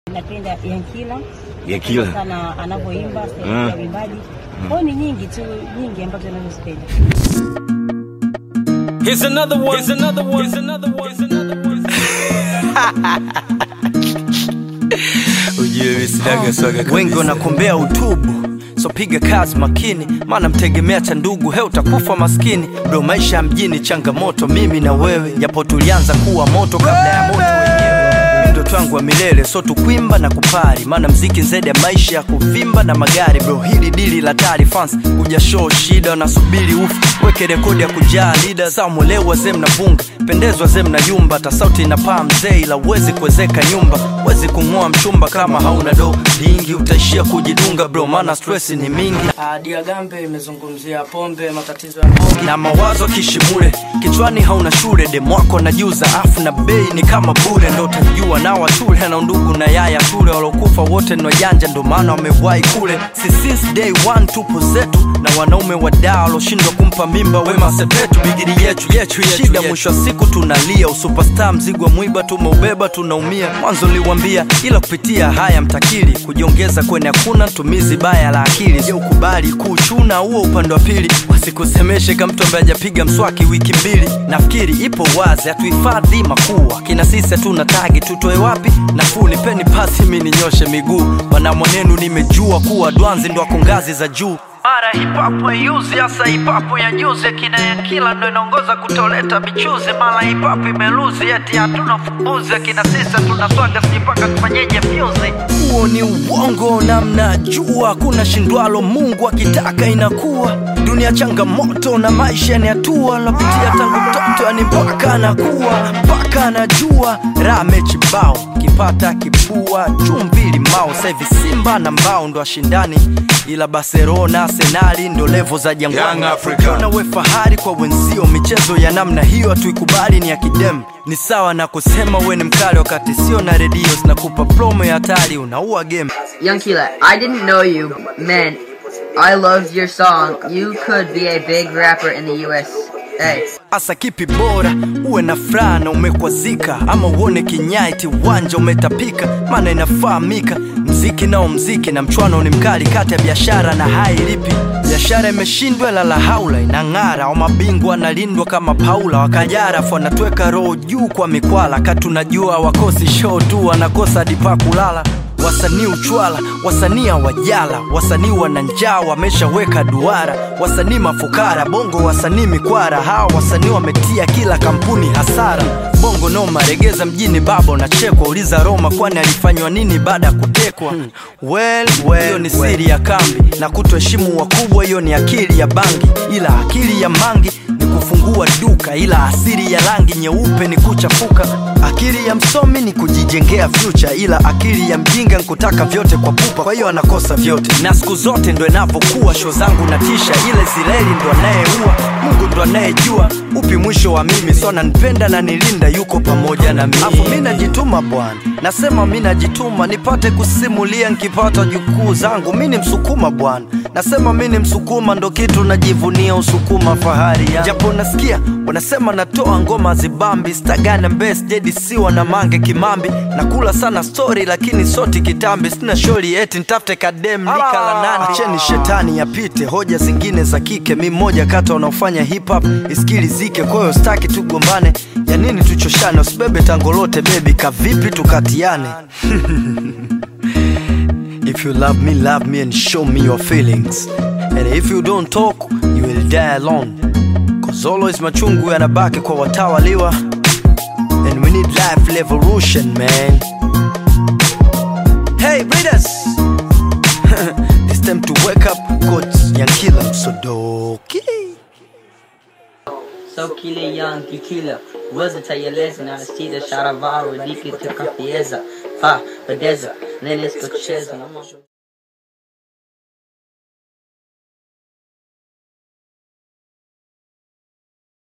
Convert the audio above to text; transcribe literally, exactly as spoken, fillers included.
Napenda Yankila. Yankila sana anapoimba, sana uimbaji. Kwa ni nyingi tu, nyingi ambazo ninazozipenda. Here's another one. Here's another one. Here's another one. Here's another one. Ujue misidaga swaga kabisa. Wengi wanakumbea utubu, so piga kazi makini, maana mtegemea cha ndugu, he utakufa maskini. Bro, maisha ya mjini changamoto, mimi na wewe, japo tulianza kuwa moto kabla ya moto wenyewe. Ndoto yangu wa milele, so tukuimba na kupari, maana mziki zaidi ya maisha ya kuvimba na magari. Bro, hili dili la tari fans, kuja show shida, wanasubiri ufu, weke rekodi ya kujaa leader. Saa mwelewa zem na bunga, pendezwa zem na yumba, ta sauti na paa mzee, ila uwezi kuwezeka nyumba. Wezi kung'oa mchumba kama hauna do lingi, utaishia kujidunga bro, maana stress ni mingi. Dia Gambe imezungumzia pombe, matatizo ya pombe na mawazo kishimule, kichwani hauna shule, demo wako najuza afu na bei ni kama bure. Ndo utajua na watule na ndugu na yaya tule, walokufa wote no janja, ndo maana wamewahi kule. Si since day one tupo zetu, na wanaume wadao loshindwa kumpa mimba wema sepetu. Bigiri yetu yetu shida, mwisho siku tunalia, usuperstar mzigo mwiba tumeubeba tunaumia. Mwanzo liwambia ila kupitia haya mtakili, kujiongeza kwenye hakuna tumizi baya la akili. Je, ukubali kuchuna huo upande wa pili, wasikusemeshe kama mtu ambaye hajapiga mswaki wiki mbili. Nafikiri ipo wazi, hatuhifadhi makuu, kina sisi tuna tagi, tutoe wapi nafuu? Nipeni pasi mimi ninyoshe miguu, wana mwanenu nimejua kuwa Dwanzi ndo wako ngazi za juu. Mara hip hop yuzi, asa hip hop ya juzi, kina Yankila ndo inaongoza kutoleta michuzi. Mara hip hop imeluzi, eti hatuna fumbuzi, kina sisi tunaswaga sipaka tufanyeje fuse. Huo ni uongo na mnajua, kuna shindwalo Mungu akitaka inakuwa. Dunia changamoto na maisha ni hatua, napitia tangu mtoto ani mpaka nakuwa, mpaka najua rame chibao, kipata kipua chumvi limao. Sasa hivi Simba na Mbao ndo ashindani, ila Barcelona Arsenal ndo level za jangwani. Na we fahari kwa wenzio, michezo ya namna hiyo hatuikubali, ni ya kidem. Ni sawa na kusema we ni mkali wakati sio na radio, na kupa promo ya hatari unaua game. Yankila, I didn't know you, man. I loved your song. You could be a big rapper in the U S A. Asa kipi bora, uwe na furaha na umekwazika, ama uone kinyaiti uwanja umetapika, maana inafahamika mziki nao mziki, na mchwano ni mkali kati ya biashara na hai lipi. Biashara imeshindwa la la haula inang'ara, au mabingwa nalindwa kama Paula wakajara. Fo natweka roho juu kwa mikwala, katunajua wakosi show tu wanakosa dipa kulala. Wasanii uchwala, wasanii wajala, wasanii wananjaa wameshaweka duara, wasanii mafukara, bongo wasanii mikwara. Hawa wasanii wametia kila kampuni hasara. Bongo noma regeza mjini babo na chekwa, uliza Roma kwani alifanywa nini baada ya kutekwa. hmm. Well, well, hiyo ni siri ya kambi, na kutoheshimu wakubwa hiyo ni akili ya bangi. Ila akili ya mangi ni kufungua duka, ila asiri ya rangi nyeupe ni kuchafuka. Akili ya msomi ni kujijengea future, ila akili ya mjinga nkutaka vyote kwa pupa, kwa hiyo anakosa vyote. Na siku zote ndo inapokuwa show zangu natisha, ile zileli ndo anayeua, Mungu ndo anayejua upi mwisho wa mimi. So nanipenda na nilinda, yuko pamoja na mimi. Afu mimi najituma bwana, nasema mimi najituma nipate kusimulia nikipata jukuu zangu. Mimi ni msukuma bwana, nasema mimi ni msukuma, ndo kitu najivunia, usukuma fahari ya. Japo nasikia wanasema natoa ngoma zibambi, stagana best dedi siwa na mange kimambi. Nakula sana story lakini soti kitambi, sina shori eti nitafute kadem nikala nani. Acheni shetani yapite, hoja zingine za kike, mimi moja kata wanaofanya hip hop iskili zike. Kwa hiyo staki tugombane, ya nini tuchoshane, usibebe tangolote baby, kavipi tukatiane. If you love me, love me and show me your feelings, and if you don't talk, you will die alone. Cause always machungu yanabaki kwa watawaliwa, and we need life revolution, man. Hey breeders, it's time to wake up. Coach Yankila Msodoki. So kile young kikila, waza tayeleza na stida sharavaro diki tukafieza. Ha, badeza, nene skocheza.